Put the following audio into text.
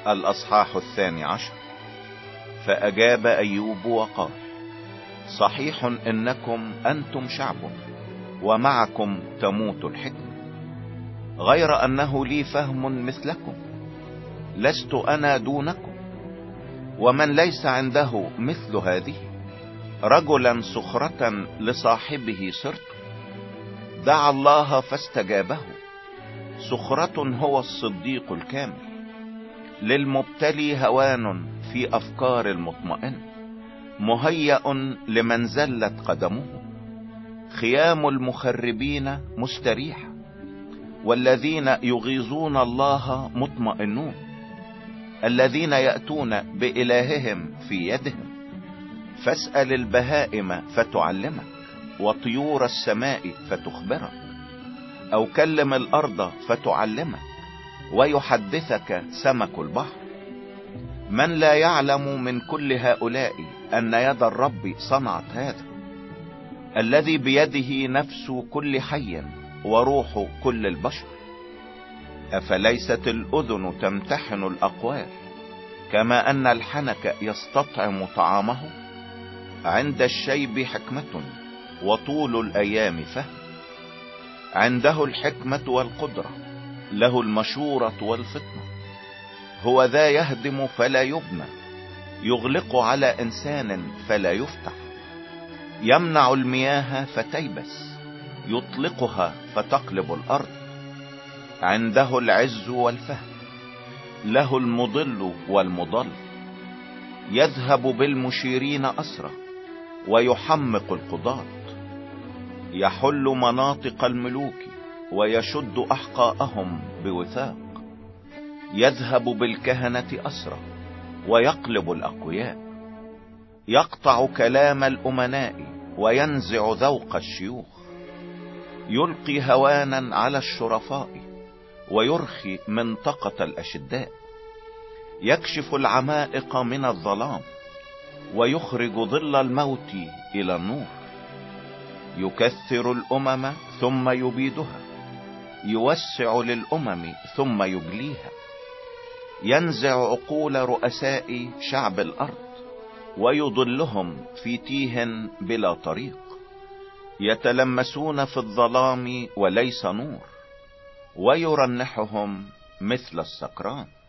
الأصحاح 12. فأجاب أيوب وقال: صحيح إنكم أنتم شعب ومعكم تموت الحكمة، غير أنه لي فهم مثلكم، لست أنا دونكم. ومن ليس عنده مثل هذه، رجلا سخرة لصاحبه صرت. دعا الله فاستجابه، سخرة هو الصديق الكامل. للمبتلي هوان في أفكار المطمئن، مهيأ لمن زلت قدمه. خيام المخربين مستريحة، والذين يغيظون الله مطمئنون. الذين يأتون بإلههم في يدهم. فاسأل البهائم فتعلمك، وطيور السماء فتخبرك. أو كلم الأرض فتعلمك، ويحدثك سمك البحر. من لا يعلم من كل هؤلاء أن يد الرب صنعت هذا، الذي بيده نفس كل حي وروح كل البشر. أفليست الأذن تمتحن الأقوال، كما أن الحنك يستطعم طعامه؟ عند الشيب حكمة، وطول الأيام فهم. عنده الحكمة والقدرة، له المشورة والفطنة. هو ذا يهدم فلا يبنى، يغلق على إنسان فلا يفتح. يمنع المياه فتيبس، يطلقها فتقلب الأرض. عنده العز والفهم، له المضل والمضل. يذهب بالمشيرين أسرى، ويحمق القضاة. يحل مناطق الملوك، ويشد أحقاءهم بوثاق. يذهب بالكهنة أسرى، ويقلب الأقوياء. يقطع كلام الأمناء، وينزع ذوق الشيوخ. يلقي هوانا على الشرفاء، ويرخي منطقة الأشداء. يكشف العمائق من الظلام، ويخرج ظل الموت إلى النور. يكثر الأمم ثم يبيدها، يوسع للأمم ثم يجليها. ينزع عقول رؤساء شعب الأرض، ويضلهم في تيه بلا طريق. يتلمسون في الظلام وليس نور، ويرنحهم مثل السكران.